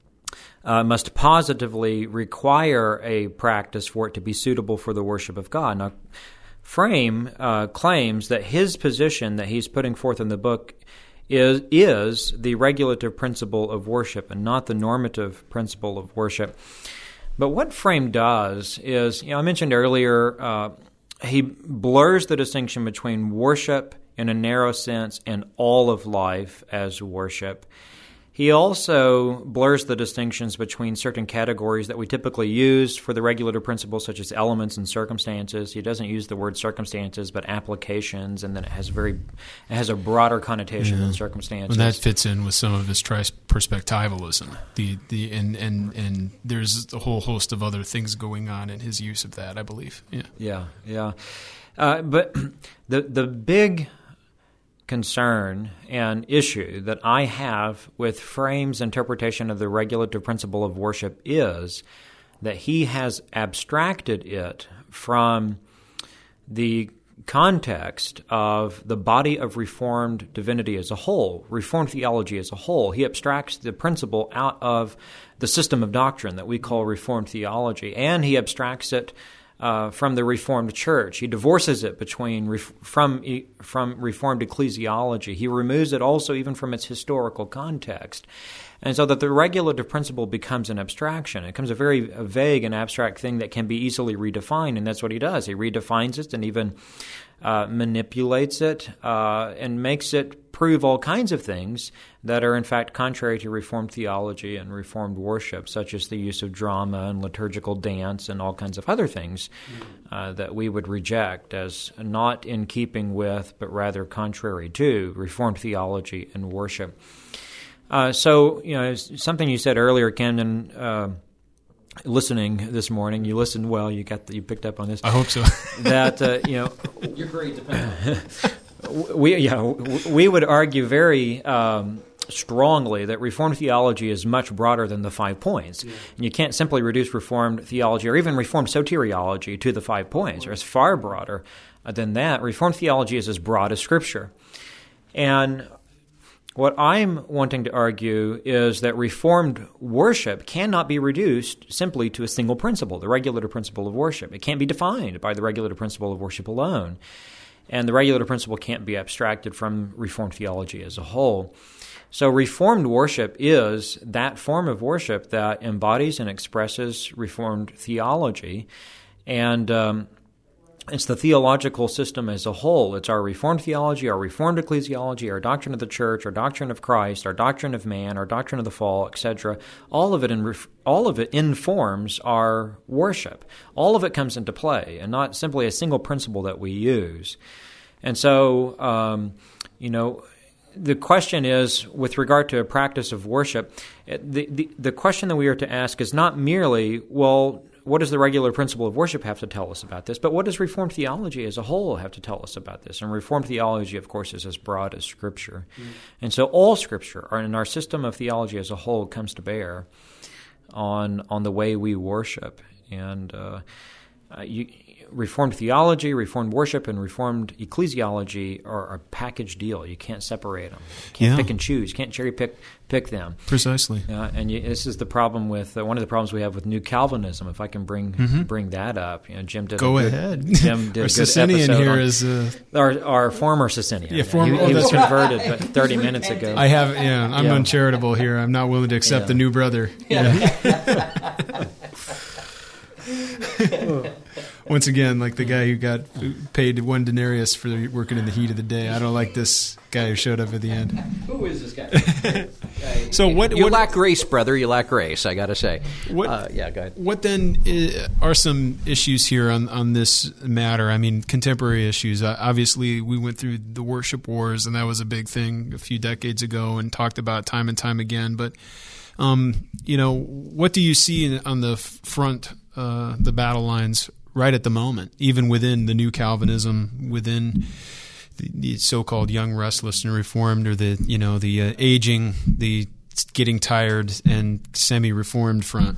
uh, must positively require a practice for it to be suitable for the worship of God. Now, Frame uh, claims that his position that he's putting forth in the book is is the regulative principle of worship and not the normative principle of worship. But what Frame does is, you know, I mentioned earlier, uh, he blurs the distinction between worship in a narrow sense and all of life as worship. He also blurs the distinctions between certain categories that we typically use for the regulative principle, such as elements and circumstances. He doesn't use the word circumstances, but applications, and then it has very it has a broader connotation yeah. than circumstances. Well, that fits in with some of his tri-perspectivalism. The the and, and and there's a whole host of other things going on in his use of that, I believe. Yeah, yeah, yeah. Uh, but the the big concern and issue that I have with Frame's interpretation of the regulative principle of worship is that he has abstracted it from the context of the body of Reformed divinity as a whole, Reformed theology as a whole. He abstracts the principle out of the system of doctrine that we call Reformed theology, and he abstracts it Uh, from the Reformed Church. He divorces it between ref- from from Reformed ecclesiology. He removes it also even from its historical context. And so that the regulative principle becomes an abstraction. It becomes a very a vague and abstract thing that can be easily redefined, and that's what he does. He redefines it and even uh, manipulates it uh, and makes it prove all kinds of things that are in fact contrary to Reformed theology and Reformed worship, such as the use of drama and liturgical dance and all kinds of other things uh, that we would reject as not in keeping with, but rather contrary to, Reformed theology and worship. Uh, so, you know, something you said earlier, Camden, uh, listening this morning, you listened well, you got the, you picked up on this. I hope so. That, uh, you know, you're great dependent. we, yeah, we would argue very um, strongly that Reformed theology is much broader than the five points. Yeah. And you can't simply reduce Reformed theology or even Reformed soteriology to the five points, or it's far broader than that. Reformed theology is as broad as Scripture. And what I'm wanting to argue is that Reformed worship cannot be reduced simply to a single principle, the regulative principle of worship. It can't be defined by the regulative principle of worship alone. And the regulative principle can't be abstracted from Reformed theology as a whole. So Reformed worship is that form of worship that embodies and expresses Reformed theology. And um, it's the theological system as a whole. It's our Reformed theology, our Reformed ecclesiology, our doctrine of the church, our doctrine of Christ, our doctrine of man, our doctrine of the fall, et cetera. All of it, in, all of it informs our worship. All of it comes into play, and not simply a single principle that we use. And so, um, you know, the question is, with regard to a practice of worship, the, the the question that we are to ask is not merely, well, what does the regular principle of worship have to tell us about this, but what does Reformed theology as a whole have to tell us about this? And Reformed theology, of course, is as broad as Scripture. Mm. And so all Scripture, and our system of theology as a whole, comes to bear on on the way we worship. And uh, uh, you, Reformed theology, Reformed worship, and Reformed ecclesiology are a package deal. You can't separate them. You can't yeah. pick and choose. You can't cherry pick pick them. Precisely. Uh, and you, this is the problem with uh, one of the problems we have with New Calvinism. If I can bring mm-hmm. bring that up, you know, Jim did. Go a good, ahead. Jim did our a good Socinian episode here on, is uh, our our former Socinian. Yeah, former. He, he was converted, but thirty minutes ago. I have. Yeah, I'm yeah. uncharitable here. I'm not willing to accept yeah. the new brother. Yeah. Once again, like the guy who got paid one denarius for working in the heat of the day. I don't like this guy who showed up at the end. Who is this guy? So what? You what, lack grace, brother. You lack grace. I got to say. What? Uh, yeah, go ahead. What then is, are some issues here on on this matter? I mean, contemporary issues. Uh, obviously, we went through the worship wars, and that was a big thing a few decades ago, and talked about time and time again. But um, you know, what do you see in, on the front, uh, the battle lines? Right at the moment, even within the New Calvinism, within the, the so-called young, restless, and reformed, or the you know the uh, aging, the getting tired, and semi-reformed front.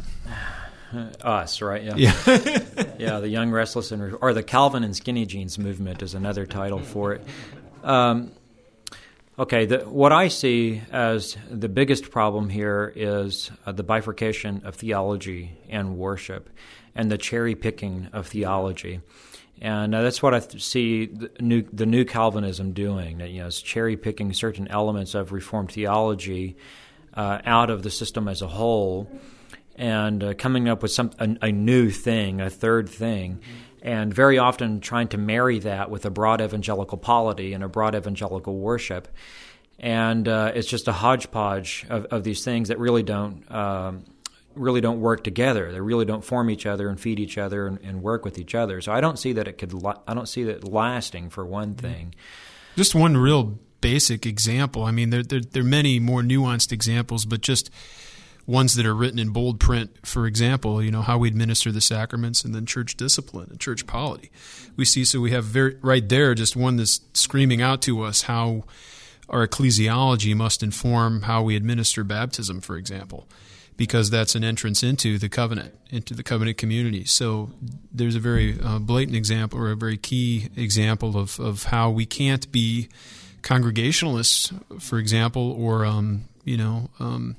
Us, right? Yeah, yeah, yeah. The young, restless, and re- or the Calvin and skinny jeans movement is another title for it. Um, okay, the, what I see as the biggest problem here is uh, the bifurcation of theology and worship, and the cherry picking of theology, and uh, that's what I th- see the new the new Calvinism doing. That, you know, it's cherry picking certain elements of Reformed theology uh, out of the system as a whole, and uh, coming up with some a, a new thing, a third thing, and very often trying to marry that with a broad evangelical polity and a broad evangelical worship, and uh, it's just a hodgepodge of, of these things that really don't. Um, really don't work together. They really don't form each other and feed each other and, and work with each other. So I don't see that it could. La- I don't see that lasting, for one thing. Just one real basic example. I mean, there, there there are many more nuanced examples, but just ones that are written in bold print. For example, you know, how we administer the sacraments, and then church discipline and church polity. We see. So we have very right there just one that's screaming out to us how our ecclesiology must inform how we administer baptism, for example, because that's an entrance into the covenant, into the covenant community. So there's a very uh, blatant example, or a very key example of, of how we can't be Congregationalists, for example, or um, you know, um,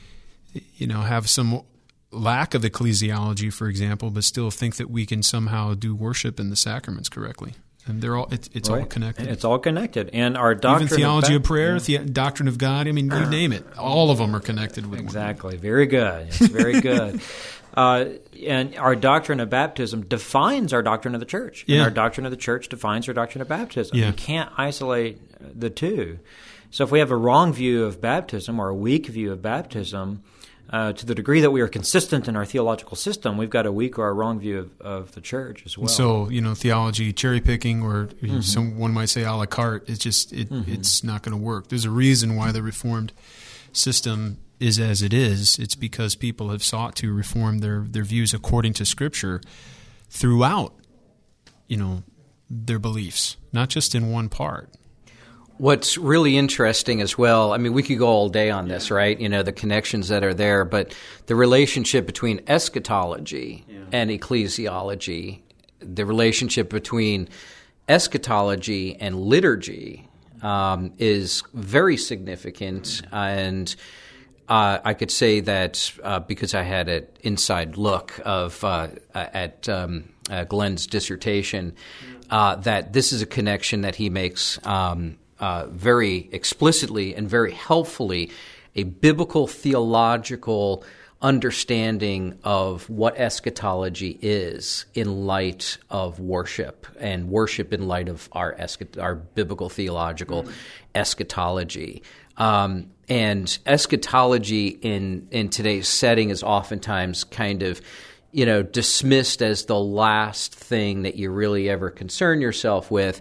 you know, have some lack of ecclesiology, for example, but still think that we can somehow do worship in the sacraments correctly. And they're all it, it's right. all connected. It's all connected. And our doctrine even theology of, of prayer, yeah. the doctrine of God. I mean, you name it. All of them are connected with exactly. One. Very good. It's very good. uh, and our doctrine of baptism defines our doctrine of the church. Yeah. And our doctrine of the church defines our doctrine of baptism. Yeah. You can't isolate the two. So if we have a wrong view of baptism or a weak view of baptism, Uh, to the degree that we are consistent in our theological system, we've got a weak or a wrong view of, of the church as well. So, you know, theology cherry picking, or mm-hmm. someone might say a la carte, it's just it, mm-hmm. it's not going to work. There's a reason why the Reformed system is as it is. It's because people have sought to reform their, their views according to Scripture throughout, you know, their beliefs, not just in one part. What's really interesting as well, I mean, we could go all day on this, right? You know, the connections that are there, but the relationship between eschatology yeah. and ecclesiology, the relationship between eschatology and liturgy um, is very significant. And uh, I could say that uh, because I had an inside look of uh, at um, uh, Glenn's dissertation, uh, that this is a connection that he makes um, Uh, very explicitly and very helpfully, a biblical theological understanding of what eschatology is in light of worship, and worship in light of our eschat- our biblical theological mm-hmm. eschatology. Um, and eschatology in, in today's setting is oftentimes kind of, you know, dismissed as the last thing that you really ever concern yourself with.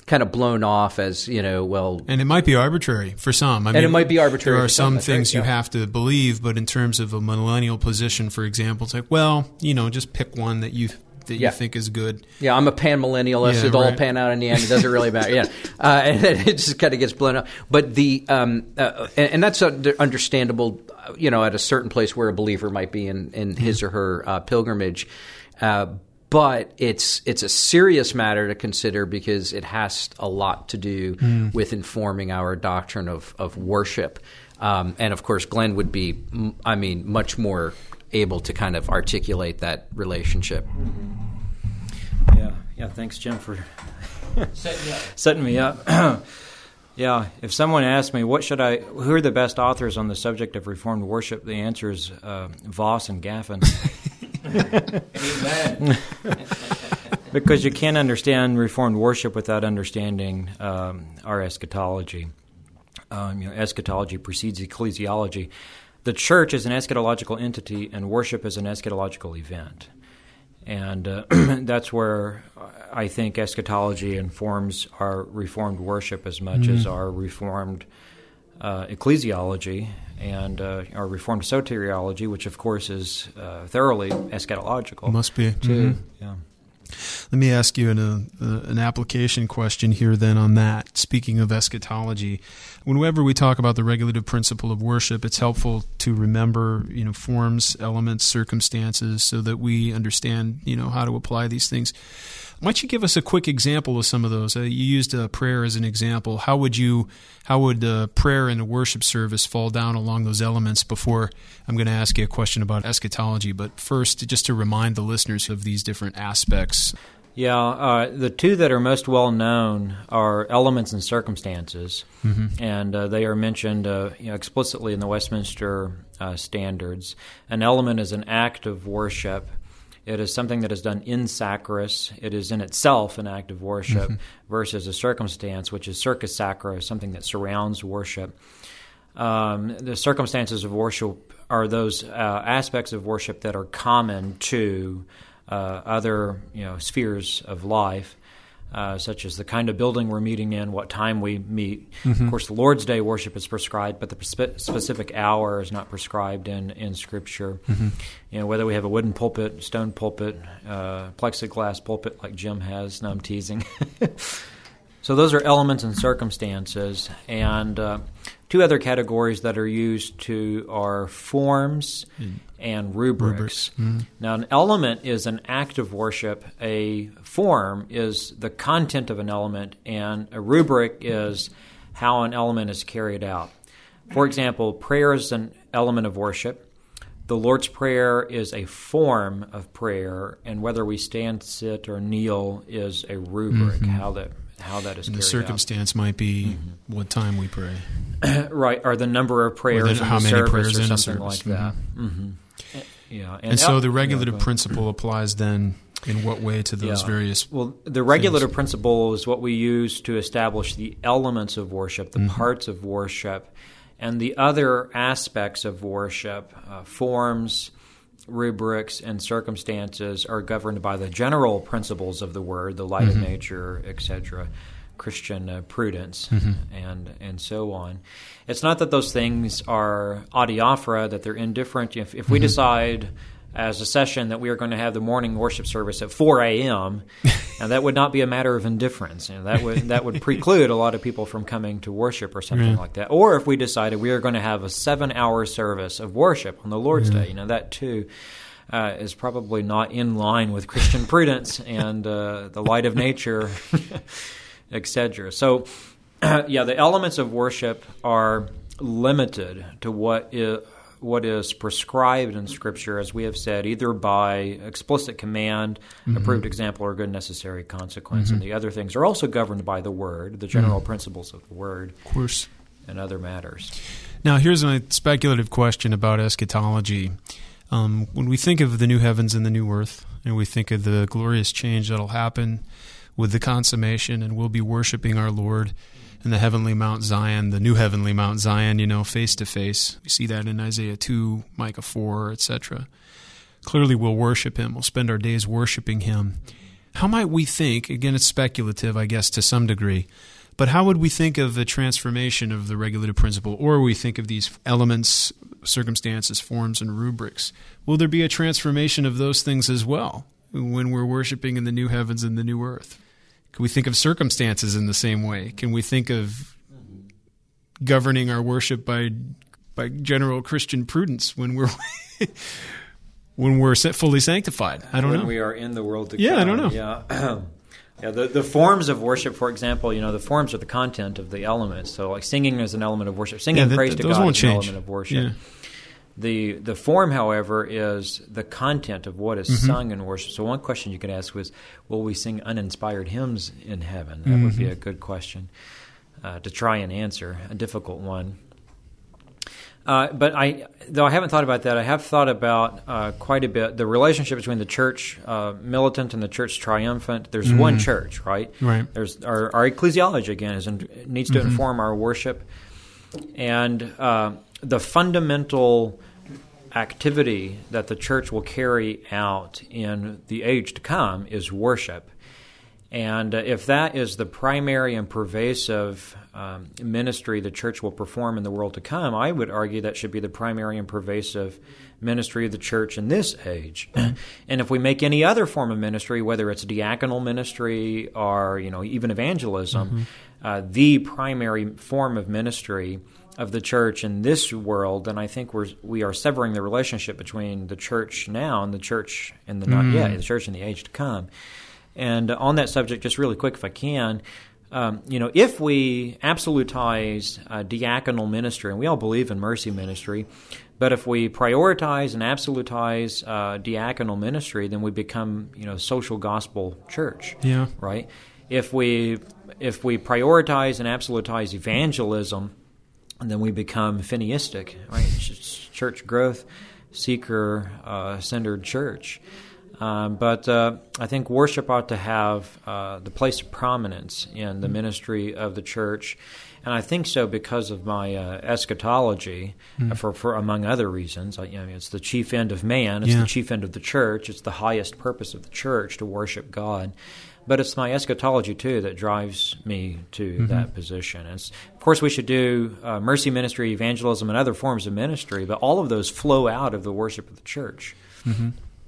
kind of blown off as, you know, well... And it might be arbitrary for some. I mean, and it might be arbitrary There are for some some, things right, you yeah. have to believe, but in terms of a millennial position, for example, it's like, well, you know, just pick one that you that Yeah. you think is good. Yeah, I'm a pan-millennialist. Yeah, It'll all right. pan out in the end. It doesn't really matter. Yeah, uh, and then it just kind of gets blown up. But the um, uh, and, and that's uh, understandable. You know, at a certain place where a believer might be in, in his or her uh, pilgrimage. Uh, but it's it's a serious matter to consider because it has a lot to do mm. with informing our doctrine of of worship. Um, and of course, Glenn would be, I mean, much more able to kind of articulate that relationship. Mm-hmm. Yeah, yeah. Thanks, Jim, for setting, setting me up. Yeah, if someone asked me, what should I? Who are the best authors on the subject of Reformed worship? The answer is uh, Voss and Gaffin. Amen. Because you can't understand Reformed worship without understanding um, our eschatology. Um, you know, eschatology precedes ecclesiology. The church is an eschatological entity, and worship is an eschatological event. And uh, that's where I think eschatology informs our Reformed worship as much mm-hmm. as our Reformed uh, ecclesiology and uh, our Reformed soteriology, which, of course, is uh, thoroughly eschatological. Must be. Too. Mm-hmm. Yeah. Let me ask you an, uh, an application question here then on that. Speaking of eschatology, whenever we talk about the regulative principle of worship, it's helpful to remember, you know, forms, elements, circumstances, so that we understand, you know, how to apply these things. Why don't you give us a quick example of some of those? Uh, you used uh, prayer as an example. How would you, how would uh, prayer in a worship service fall down along those elements? Before I'm going to ask you a question about eschatology, but first, just to remind the listeners of these different aspects. Yeah, uh, the two that are most well known are elements and circumstances, mm-hmm. and uh, they are mentioned uh, you know, explicitly in the Westminster uh, Standards. An element is an act of worship. It is something that is done in sacris. It is in itself an act of worship, mm-hmm. versus a circumstance, which is circus sacra, something that surrounds worship. Um, the circumstances of worship are those uh, aspects of worship that are common to uh, other, you know, spheres of life, uh, such as the kind of building we're meeting in, what time we meet. Mm-hmm. Of course, the Lord's Day worship is prescribed, but the spe- specific hour is not prescribed in, in Scripture. Mm-hmm. You know, whether we have a wooden pulpit, stone pulpit, uh, plexiglass pulpit like Jim has. No, I'm teasing. So those are elements and circumstances. And uh, two other categories that are used to are forms mm. and rubrics. rubrics. Mm. Now, an element is an act of worship. A form is the content of an element, and a rubric is how an element is carried out. For example, prayer is an element of worship. The Lord's Prayer is a form of prayer, and whether we stand, sit, or kneel is a rubric, mm-hmm. how that how that is and carried the circumstance out. might be mm-hmm. what time we pray. Right, or the number of prayers the, in how the many service prayers or in something a service. like that. Mm-hmm. Mm-hmm. Yeah, and, and so el- the regulative yeah, principle applies then in what way to those yeah. various Well, the regulative things? principle is what we use to establish the elements of worship, the mm-hmm. parts of worship, and the other aspects of worship, uh, forms, rubrics, and circumstances are governed by the general principles of the Word, the light mm-hmm. of nature, et cetera, Christian uh, prudence, mm-hmm. and and so on. It's not that those things are adiaphora, that they're indifferent. If, if we mm-hmm. decide as a session that we are going to have the morning worship service at four a.m., and that would not be a matter of indifference. You know, that would that would preclude a lot of people from coming to worship or something yeah. like that. Or if we decided we are going to have a seven-hour service of worship on the Lord's yeah. Day, you know, that too uh, is probably not in line with Christian prudence and uh, the light of nature, et cetera. So, uh, yeah, the elements of worship are limited to what is, what is prescribed in Scripture, as we have said, either by explicit command, mm-hmm. approved example, or good necessary consequence. Mm-hmm. And the other things are also governed by the Word, the general mm-hmm. principles of the Word, of course, and other matters. Now, here's a speculative question about eschatology. Um, when we think of the new heavens and the new earth, and we think of the glorious change that'll happen with the consummation, and we'll be worshiping our Lord in the heavenly Mount Zion, the new heavenly Mount Zion, you know, face to face. We see that in Isaiah two, Micah four, et cetera. Clearly we'll worship Him. We'll spend our days worshiping Him. how might we think, again, it's speculative, I guess, to some degree, but how would we think of a transformation of the regulative principle, or we think of these elements, circumstances, forms, and rubrics? Will there be a transformation of those things as well when we're worshiping in the new heavens and the new earth? Can we think of circumstances in the same way? Can we think of governing our worship by by general Christian prudence when we're when we're fully sanctified? I don't when know. We are in the world to yeah, come. I don't know. Yeah. Yeah, the, the forms of worship, for example, you know, the forms are the content of the elements. So, like singing is an element of worship. Singing Yeah, that- praise that- to those God won't is an change. element of worship. Yeah. The the form, however, is the content of what is Mm-hmm. sung in worship. So, one question you could ask was, will we sing uninspired hymns in heaven? That would be Mm-hmm. a good question uh, to try and answer, a difficult one. Uh, but I, though I haven't thought about that, I have thought about uh, quite a bit the relationship between the church uh, militant and the church triumphant. There's one church, right? Right. There's our, our ecclesiology again is in, needs to Mm-hmm. inform our worship, and uh, the fundamental activity that the church will carry out in the age to come is worship. And uh, if that is the primary and pervasive um, ministry the church will perform in the world to come, I would argue that should be the primary and pervasive ministry of the church in this age. And if we make any other form of ministry, whether it's diaconal ministry or you know even evangelism, mm-hmm. uh, the primary form of ministry of the church in this world, then I think we're we are severing the relationship between the church now and the church in the not Mm. yet, the church in the age to come. And on that subject, just really quick, if I can, um, you know, if we absolutize uh, diaconal ministry, and we all believe in mercy ministry, but if we prioritize and absolutize uh, diaconal ministry, then we become, you know, social gospel church. Yeah. Right. If we if we prioritize and absolutize evangelism, then we become Finneyistic, right? Church growth, seeker uh, centered church. Um, but uh, I think worship ought to have uh, the place of prominence in the ministry of the church, and I think so because of my uh, eschatology, mm. for, for among other reasons. I, you know, it's the chief end of man, it's yeah. the chief end of the church, it's the highest purpose of the church to worship God. But it's my eschatology, too, that drives me to mm-hmm. that position. And of course, we should do uh, mercy ministry, evangelism, and other forms of ministry, but all of those flow out of the worship of the church. Mm-hmm.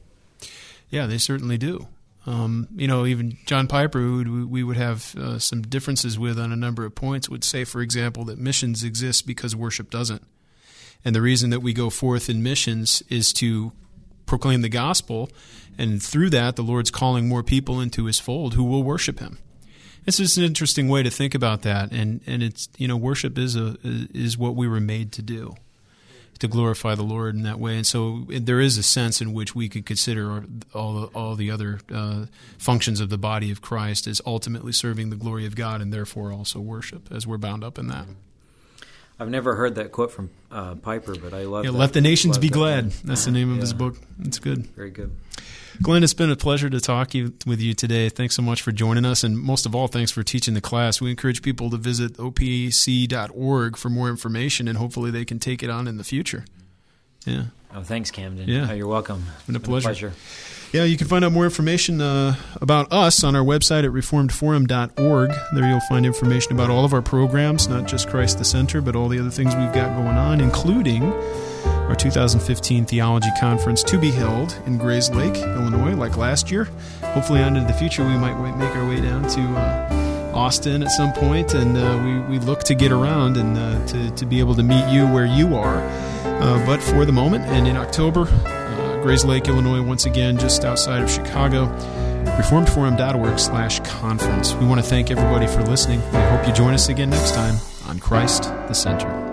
Yeah, they certainly do. Um, you know, even John Piper, who we would have uh, some differences with on a number of points, would say, for example, that missions exist because worship doesn't. And the reason that we go forth in missions is to proclaim the gospel, and through that, the Lord's calling more people into His fold who will worship Him. It's just an interesting way to think about that, and and it's you know worship is a is what we were made to do, to glorify the Lord in that way. And so there is a sense in which we could consider all the, all the other uh, functions of the body of Christ as ultimately serving the glory of God, and therefore also worship, as we're bound up in that. I've never heard that quote from uh, Piper, but I love yeah, that. Let the nations love be that glad. one. That's the name of yeah. his book. It's good. Very good. Glenn, it's been a pleasure to talk you, with you today. Thanks so much for joining us, and most of all, thanks for teaching the class. We encourage people to visit O P C dot org for more information, and hopefully they can take it on in the future. Yeah. Oh, thanks, Camden. Yeah. Oh, you're welcome. It's been a It's pleasure. Been a pleasure. Yeah, you can find out more information uh, about us on our website at reformed forum dot org. There you'll find information about all of our programs, not just Christ the Center, but all the other things we've got going on, including our two thousand fifteen Theology Conference to be held in Grays Lake, Illinois, like last year. Hopefully on into the future we might make our way down to uh, Austin at some point, and uh, we, we look to get around and uh, to, to be able to meet you where you are. Uh, but for the moment, and in October, uh, Grays Lake, Illinois, once again, just outside of Chicago, reformed forum dot org slash conference. We want to thank everybody for listening. We hope you join us again next time on Christ the Center.